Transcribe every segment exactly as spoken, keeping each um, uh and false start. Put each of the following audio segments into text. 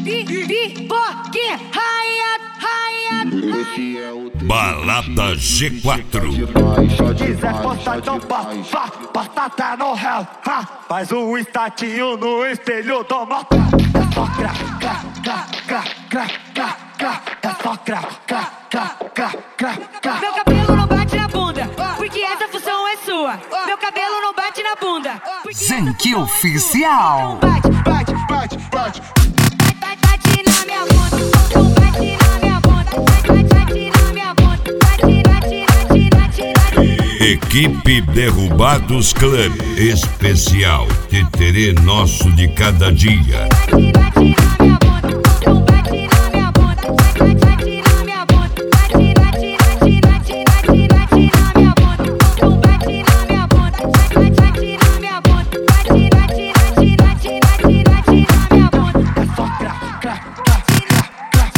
pipoquinha, raia, raia. Balada G quatro. Se quiser postar, então posta, posta tá no réu. Faz um estatinho no espelho do motel. É só crá, crá, crá, crá, crá, crá, crá. É só crá, crá, crá, crá, crá, crá. Meu cabelo não bate na bunda, porque essa função é sua. Meu cabelo não bate na bunda. Zanky Oficial. Bate, bate, bate, bate. Bate na minha bunda, bate na minha bunda, bate na minha bunda, bate, bate, bate, bate, bate. Equipe Derrubados Club Especial Teterê Nosso de Cada Dia. Bate, bate na minha bunda, bate na minha bunda, bate na minha bunda, bate, bate, bate, bate, bate, bate na minha bunda, bate na minha bunda, bate, bate na minha bunda, bate, bate, bate, bate, bate, bate na minha bunda. É só crá, crá, crá, crá,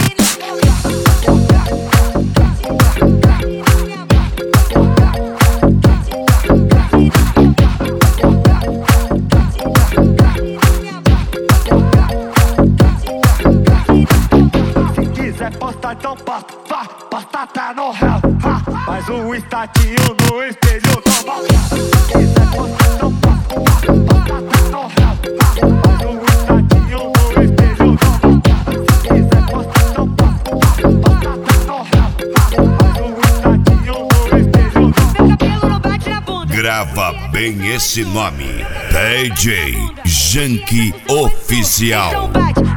Se quiser postar, então posta, vá, posta tá no réu. Faz um estatinho no espelho do motel. Se quiser postar, então posta, vá, posta tá no réu. Faz um estatinho no espelho do motel. Se quiser postar, então posta, vá, posta tá no réu. Faz um estatinho no espelho do motel. Meu cabelo não bate na bunda. Grava bem esse nome: D J Zanky Oficial. Então bate,